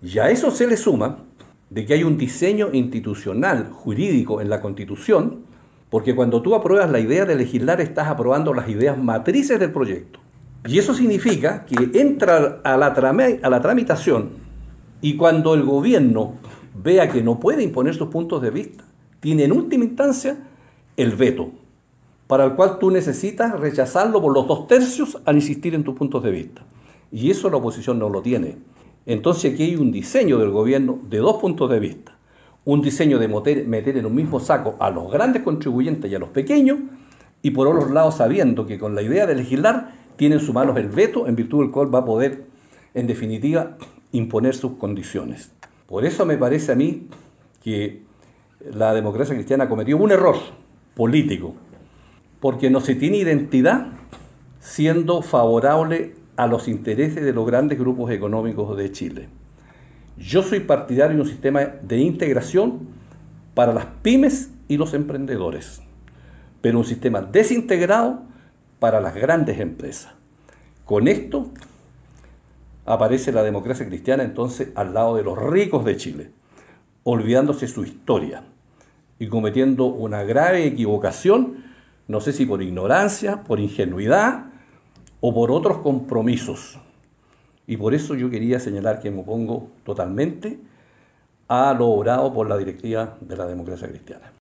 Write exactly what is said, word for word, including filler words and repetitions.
Y a eso se le suma de que hay un diseño institucional, jurídico en la Constitución, porque cuando tú apruebas la idea de legislar estás aprobando las ideas matrices del proyecto. Y eso significa que entra a la, trame, a la tramitación y cuando el gobierno vea que no puede imponer sus puntos de vista, tiene en última instancia el veto, para el cual tú necesitas rechazarlo por los dos tercios al insistir en tus puntos de vista. Y eso la oposición no lo tiene. Entonces aquí hay un diseño del gobierno de dos puntos de vista. Un diseño de meter, meter en un mismo saco a los grandes contribuyentes y a los pequeños, y por otro lado sabiendo que con la idea de legislar tiene en sus manos el veto, en virtud del cual va a poder, en definitiva, imponer sus condiciones. Por eso me parece a mí que la democracia cristiana cometió un error político, porque no se tiene identidad siendo favorable a los intereses de los grandes grupos económicos de Chile. Yo soy partidario de un sistema de integración para las pymes y los emprendedores, pero un sistema desintegrado para las grandes empresas. Con esto aparece la democracia cristiana entonces al lado de los ricos de Chile, olvidándose su historia y cometiendo una grave equivocación, no sé si por ignorancia, por ingenuidad o por otros compromisos. Y por eso yo quería señalar que me opongo totalmente a lo obrado por la directiva de la democracia cristiana.